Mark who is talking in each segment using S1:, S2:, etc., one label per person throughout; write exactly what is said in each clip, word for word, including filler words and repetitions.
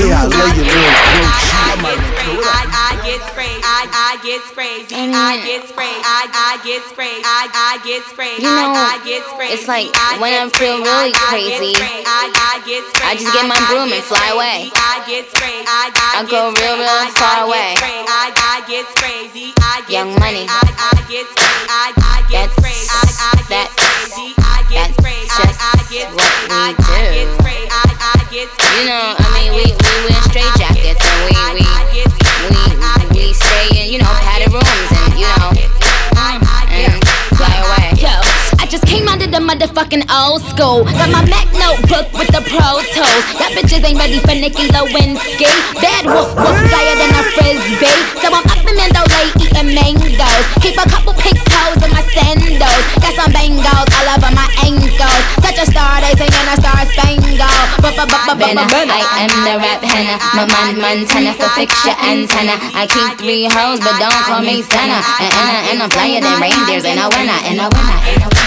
S1: Yeah, I love you, little coach.
S2: I get crazy. I I get crazy. I get crazy. I I get crazy. I I get crazy.
S3: You know,
S2: I get crazy.
S3: it's like when I feel really crazy, I just get my broom and fly away.
S2: I get crazy.
S3: I go real, real far away.
S2: I I get crazy.
S3: Young Money.
S2: I I get crazy. I I get crazy. I I get crazy. I get crazy.
S3: That's just what we do. You know, I mean, we we wear straight jackets and we we we we stay in, you know, padded rooms and you know, and fly away.
S4: Yo, I just came out of the motherfucking old school. Got my Mac notebook with the Pro Tools. That bitches ain't ready for Nicki Lewinsky. Bad whoop whoop, flyer than a frisbee. So I'm up in Mandalay eating mangoes. Keep a couple pink toes in my sandals. Got some bangles all over my ankles. Such a star, they singing a star spangled.
S3: Benna, I am the rap henna. My man Montana for fix your antenna. I keep three hoes, but don't call me Santa. And and I and I'm flyer than reindeers. And I winna, and I winna, and I winna.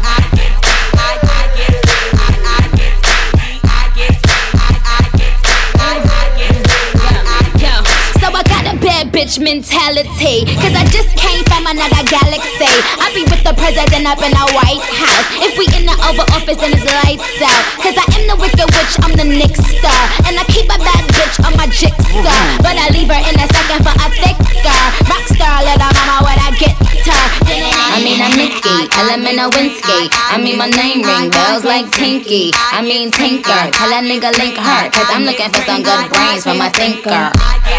S4: Bitch mentality, cause I just came from another galaxy. I be with the president up in the White House. If we in the Oval Office, then it's lights out. Cause I am the wicked witch, I'm the Nick star. And I keep a bad bitch on my jigsaw. But I leave her in a second for a thicker rock star, little mama when I get her.
S3: I mean, I'm Nicki, Element Lewinsky. I mean, my name ring bells like Tinky. I mean, Tinker, tell that nigga link her. Cause I'm looking for some good brains from my thinker.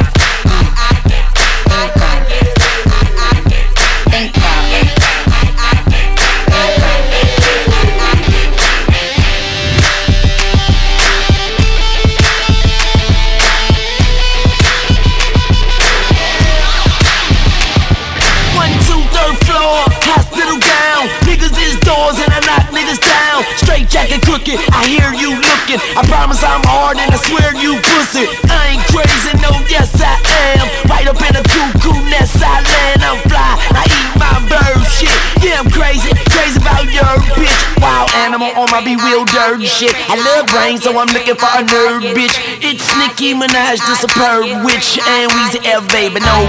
S5: Jacket crooked, I hear you looking. I promise I'm hard and I swear you pussy. I ain't crazy, no, yes I am. Right up in a cuckoo nest I land. I'm fly, I eat my bird shit. Yeah, I'm crazy, crazy about your bitch. Wild animal on my bewildered shit. I love brains, so I'm looking for a nerd bitch. It's Nicki Minaj, the superb witch. And Weezy F, baby, no